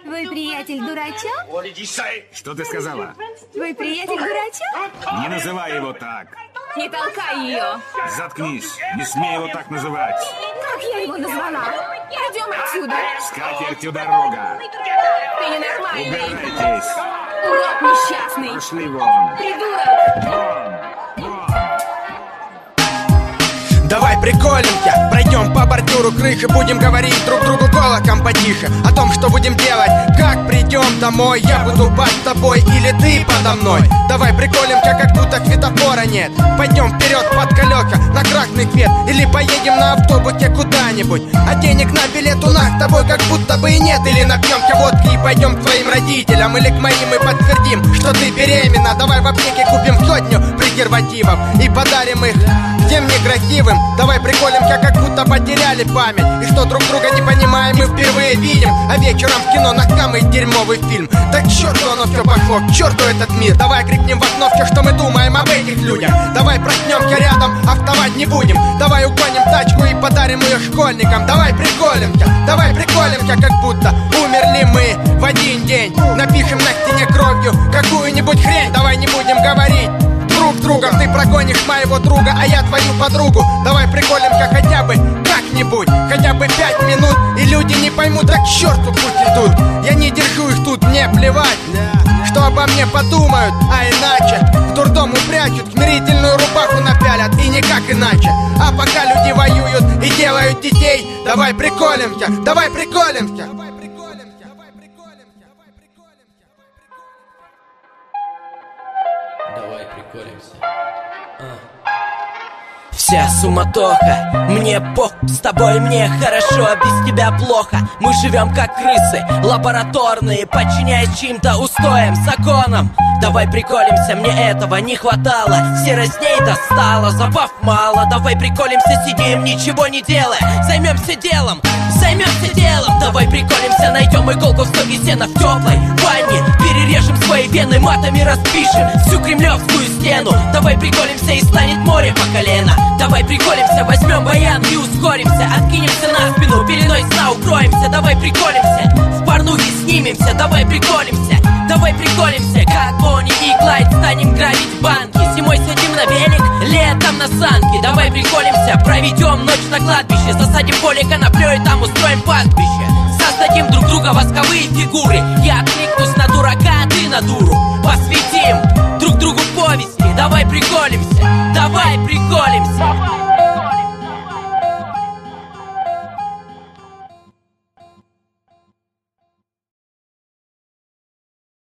Твой приятель дурачок? Что ты сказала? Твой приятель дурачок? Не называй его так. Не толкай ее. Заткнись. Не смей его так называть. Как я его назвала? Пойдем отсюда. С катертью дорога. Ты ненормальный. Убирайтесь. Урод несчастный. Пошли вон. Придурок. Вон. Давай приколемся, пройдем по бордюру крыши, будем говорить друг другу голосом потише о том, что будем делать, как придем домой. Я буду под тобой или ты подо мной. Давай приколемся, как будто светофора нет. Пойдем вперед под колеса на красный свет, или поедем на автобусе куда-нибудь. А денег на билет у нас с тобой как будто бы и нет. Или напьемся водки и пойдем к своим родителям, или к моим и подтвердим, что ты беременна. Давай в аптеке купим 100 презервативов и подарим их всем некрасивым. Давай приколемся, как будто потеряли память, и что друг друга не понимаем, мы впервые видим. А вечером в кино на самый дерьмовый фильм. Да к черту оно все пошло, к черту этот мир. Давай крикнем в окно все, что мы думаем об этих людях. Давай проснемся рядом, а вставать не будем. Давай угоним тачку и подарим ее школьникам. Давай приколемся, как будто умерли мы в один день. Напишем на стене кровью какую-нибудь хрень. Давай не будем говорить друг с другом, ты прогонишь моего друга, а я твою подругу. Давай приколемся хотя бы как-нибудь, хотя бы 5 минут, и люди не поймут, да к черту пусть идут. Я не держу их тут, мне плевать, что обо мне подумают, а иначе в дурдом упрячут, смирительную рубаху напялят, и никак иначе. А пока люди воюют и делают детей, давай приколемся, давай приколемся. Давай приколемся. Вся суматоха, мне пох, с тобой мне хорошо, без тебя плохо. Мы живем как крысы, лабораторные, подчиняясь чьим-то устоям, законам. Давай приколемся, мне этого не хватало. Серость достала, забав мало. Давай приколемся, сидим, ничего не делая. Займемся делом. Давай приколемся, найдем иголку в стоге сена в теплой ванне. Перережем свои вены, матами распишем всю кремлевскую стену. Давай приколемся, и станет море по колено. Давай приколемся, возьмем баян и ускоримся. Откинемся на спину, пеленой сна укроемся. Давай приколемся, в порнухе снимемся. Давай приколемся, как Бонни и Клайд станем грабить банки. Зимой сядем на велик, летом на санки. Давай приколемся, проведем ночь на кладбище. Засадим поле коноплей, там устроим пастбище. Создадим друг друга восковые фигуры. Я откликнусь на дурака, а ты на дуру. Посвятим друг другу повести. Давай приколемся, давай приколемся.